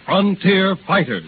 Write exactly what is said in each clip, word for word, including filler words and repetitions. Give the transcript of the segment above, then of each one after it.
Frontier Fighters.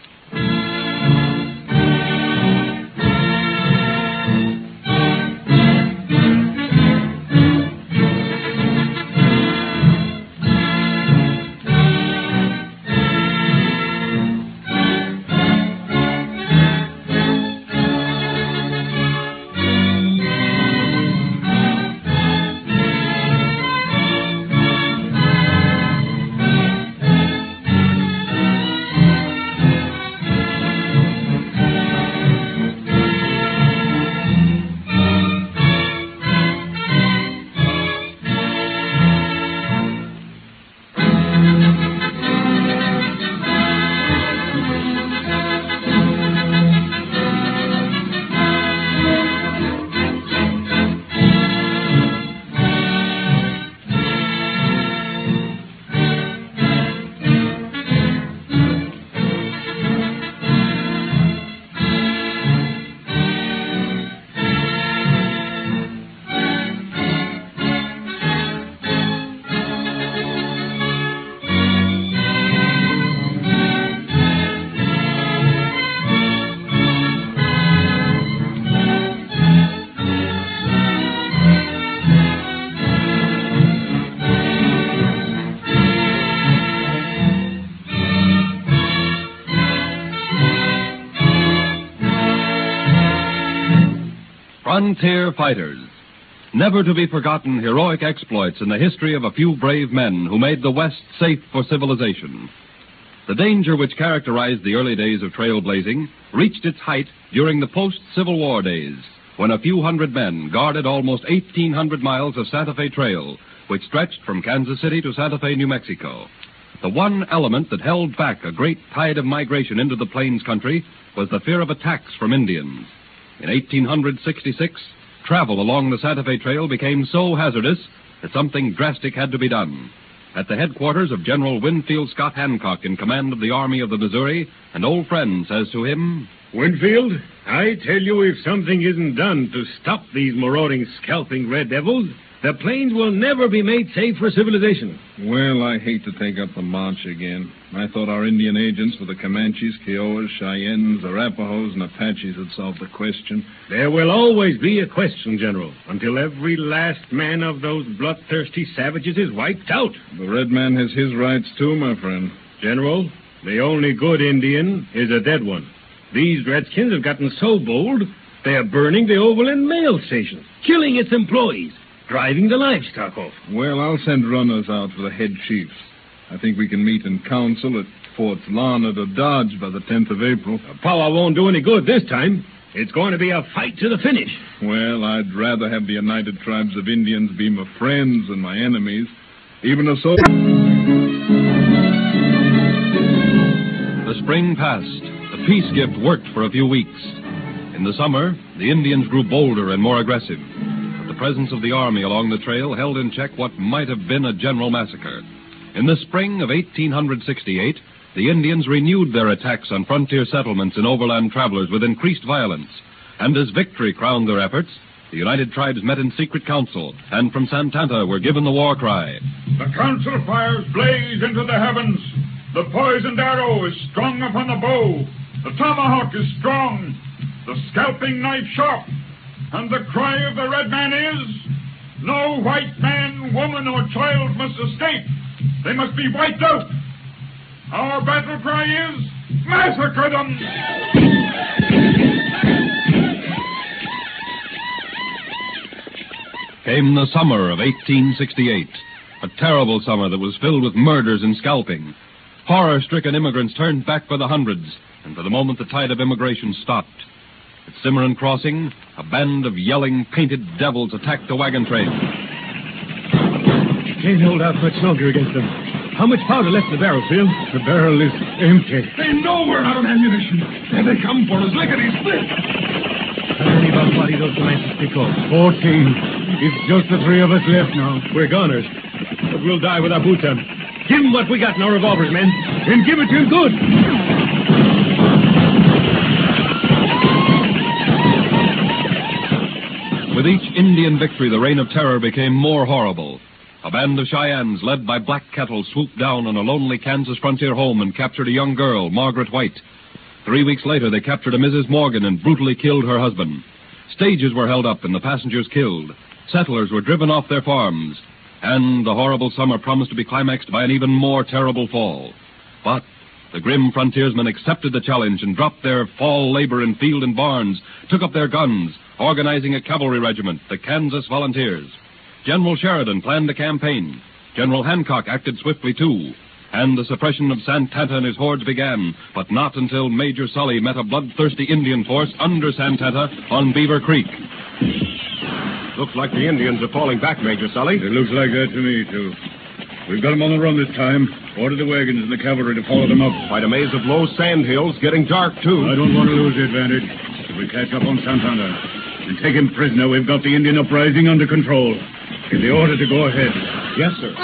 Frontier Fighters. Never to be forgotten heroic exploits in the history of a few brave men who made the West safe for civilization. The danger which characterized the early days of trailblazing reached its height during the post-Civil War days, when a few hundred men guarded almost eighteen hundred miles of Santa Fe Trail, which stretched from Kansas City to Santa Fe, New Mexico. The one element that held back a great tide of migration into the Plains country was the fear of attacks from Indians. In eighteen sixty-six, travel along the Santa Fe Trail became so hazardous that something drastic had to be done. At the headquarters of General Winfield Scott Hancock, in command of the Army of the Missouri, an old friend says to him, "Winfield, I tell you, if something isn't done to stop these marauding, scalping red devils, the plains will never be made safe for civilization." Well, I hate to take up the march again. I thought our Indian agents for the Comanches, Kiowas, Cheyennes, Arapahoes, and Apaches had solved the question. There will always be a question, General, until every last man of those bloodthirsty savages is wiped out. The red man has his rights, too, my friend. General, the only good Indian is a dead one. These redskins have gotten so bold, they are burning the Overland Mail Station, killing its employees, driving the livestock off. Well, I'll send runners out for the head chiefs. I think we can meet in council at Forts Larned or Dodge by the tenth of April. The power won't do any good this time. It's going to be a fight to the finish. Well, I'd rather have the United Tribes of Indians be my friends than my enemies. Even a so... The spring passed. The peace gift worked for a few weeks. In the summer, the Indians grew bolder and more aggressive. The presence of the army along the trail held in check what might have been a general massacre. In the spring of eighteen sixty-eight, the Indians renewed their attacks on frontier settlements and overland travelers with increased violence. And as victory crowned their efforts, the United Tribes met in secret council, and from Santanta were given the war cry. "The council fires blaze into the heavens. The poisoned arrow is strung upon the bow. The tomahawk is strong. The scalping knife sharp. And the cry of the red man is, no white man, woman, or child must escape. They must be wiped out. Our battle cry is, massacre them!" Came the summer of eighteen sixty-eight, a terrible summer that was filled with murders and scalping. Horror-stricken immigrants turned back by the hundreds, and for the moment the tide of immigration stopped. At Cimarron Crossing, a band of yelling, painted devils attacked the wagon train. Can't hold out much longer against them. How much powder left in the barrel, Phil? The barrel is empty. They know we're out of ammunition. There they come for us. Lickety-split. How many of our body those Comanches pick off? Fourteen. It's just the three of us left now. We're goners. But we'll die with our boots on. Give them what we got in our revolvers, men. And give it to them good. With each Indian victory, the reign of terror became more horrible. A band of Cheyennes, led by Black Kettle, swooped down on a lonely Kansas frontier home and captured a young girl, Margaret White. Three weeks later, they captured a Missus Morgan and brutally killed her husband. Stages were held up and the passengers killed. Settlers were driven off their farms. And the horrible summer promised to be climaxed by an even more terrible fall. But the grim frontiersmen accepted the challenge and dropped their fall labor in field and barns, took up their guns, organizing a cavalry regiment, the Kansas Volunteers. General Sheridan planned a campaign. General Hancock acted swiftly, too. And the suppression of Santanta and his hordes began, but not until Major Sully met a bloodthirsty Indian force under Santanta on Beaver Creek. Looks like the Indians are falling back, Major Sully. It looks like that to me, too. We've got them on the run this time. Order the wagons and the cavalry to follow them up. Quite a maze of low sand hills, getting dark, too. I don't want to lose the advantage. If we catch up on Santana and take him prisoner, we've got the Indian uprising under control. Give the order to go ahead. Yes, sir.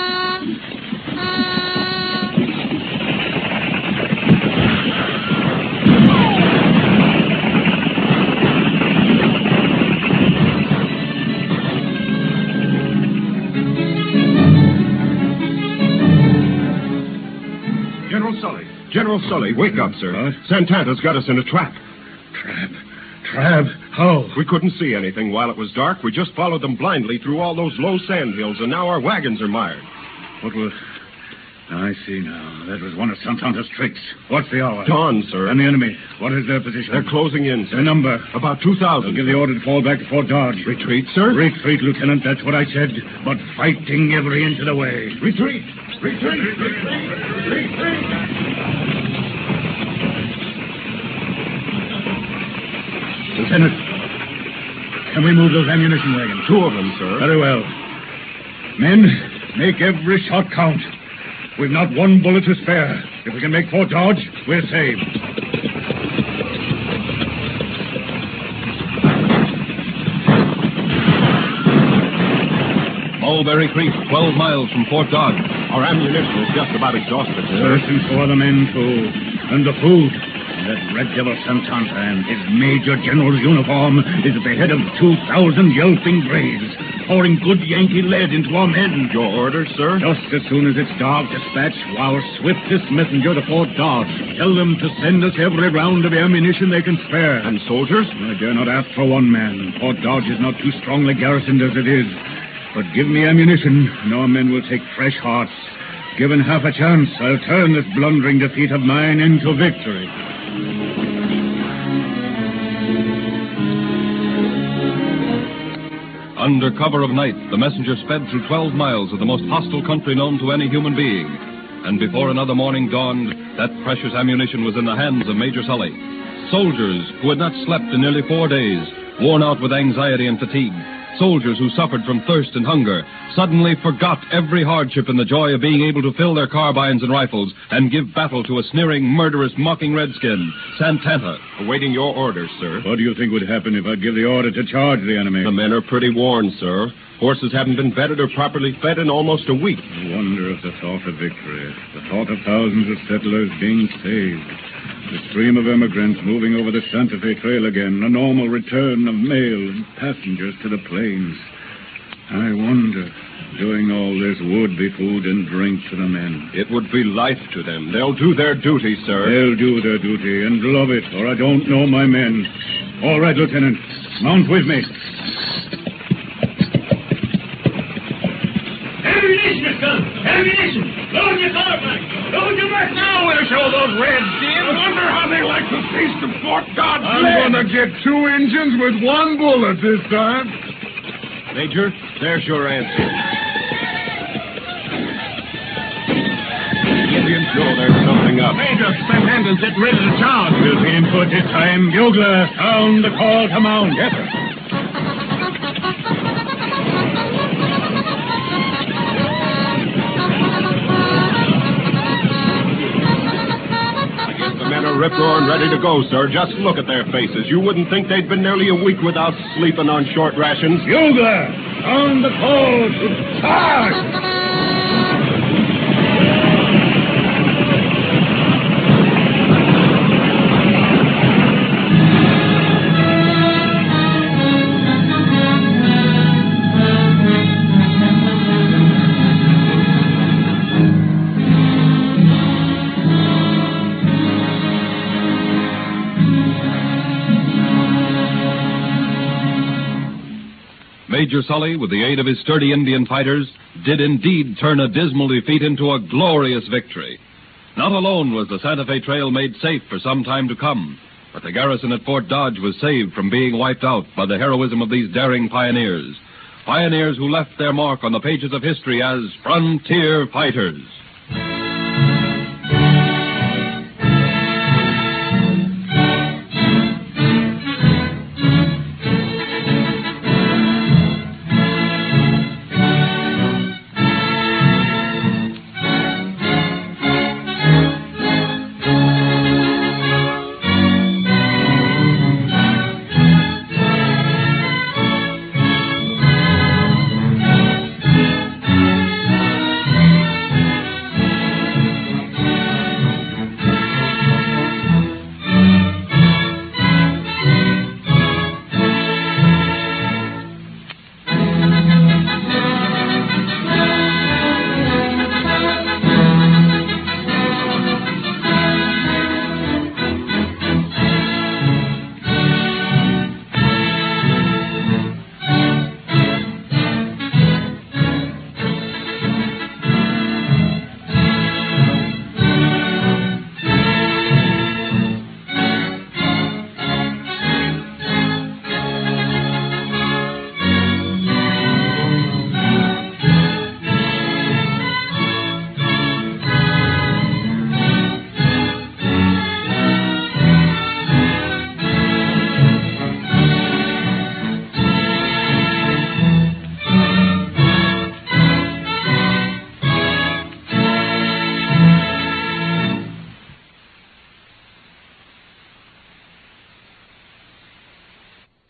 General Sully. General Sully, wake up, sir. What? Santana's got us in a trap. Trap? Trap? How? We couldn't see anything while it was dark. We just followed them blindly through all those low sand hills, and now our wagons are mired. What was... I see now. That was one of Santana's tricks. What's the hour? Dawn, sir. And the enemy? What is their position? They're closing in, sir. Their number? About two thousand. I'll give the order to fall back to Fort Dodge. Retreat, sir? Retreat, Lieutenant. That's what I said. But fighting every inch of the way. Retreat! Retreat! Retreat! Retreat! Lieutenant, can we move those ammunition wagons? Two of them, sir. Very well. Men, make every shot count. We've not one bullet to spare. If we can make Fort Dodge, we're saved. Mulberry Creek, twelve miles from Fort Dodge. Our ammunition is just about exhausted, sir. Yes, and so are the men, too. And the food. That red devil Santanta and his Major General's uniform is at the head of two thousand yelping braves, pouring good Yankee lead into our men. Your orders, sir? Just as soon as it's dark, dispatch our swiftest messenger to Fort Dodge. Tell them to send us every round of ammunition they can spare. And soldiers? I dare not ask for one man. Fort Dodge is not too strongly garrisoned as it is. But give me ammunition, and our men will take fresh hearts. Given half a chance, I'll turn this blundering defeat of mine into victory. Under cover of night, the messenger sped through twelve miles of the most hostile country known to any human being. And before another morning dawned, that precious ammunition was in the hands of Major Sully. Soldiers who had not slept in nearly four days, worn out with anxiety and fatigue. Soldiers who suffered from thirst and hunger suddenly forgot every hardship in the joy of being able to fill their carbines and rifles and give battle to a sneering, murderous, mocking redskin, Santanta. Awaiting your orders, sir. What do you think would happen if I give the order to charge the enemy? The men are pretty worn, sir. Horses haven't been bedded or properly fed in almost a week. I wonder if the thought of victory, the thought of thousands of settlers being saved, the stream of immigrants moving over the Santa Fe Trail again, a normal return of mail and passengers to the plains. I wonder, doing all this would be food and drink to the men. It would be life to them. They'll do their duty, sir. They'll do their duty and love it, or I don't know my men. All right, Lieutenant. Mount with me. Ammunition, son! Ammunition! Load your carbine! Load your back! Now we'll show those redskins! I wonder how they like the taste of Fort Dodge. I'm I'm going to get two engines with one bullet this time. Major, there's your answer. The Indians know there's something up. Major, spend hand and get ready to charge. We'll be in for it this time. Bugler, sound the call to mount. Yes, sir. Rip-roaring ready to go, sir. Just look at their faces. You wouldn't think they'd been nearly a week without sleeping on short rations. Bugler, sound the call to charge! Major Sully, with the aid of his sturdy Indian fighters, did indeed turn a dismal defeat into a glorious victory. Not alone was the Santa Fe Trail made safe for some time to come, but the garrison at Fort Dodge was saved from being wiped out by the heroism of these daring pioneers. Pioneers who left their mark on the pages of history as frontier fighters.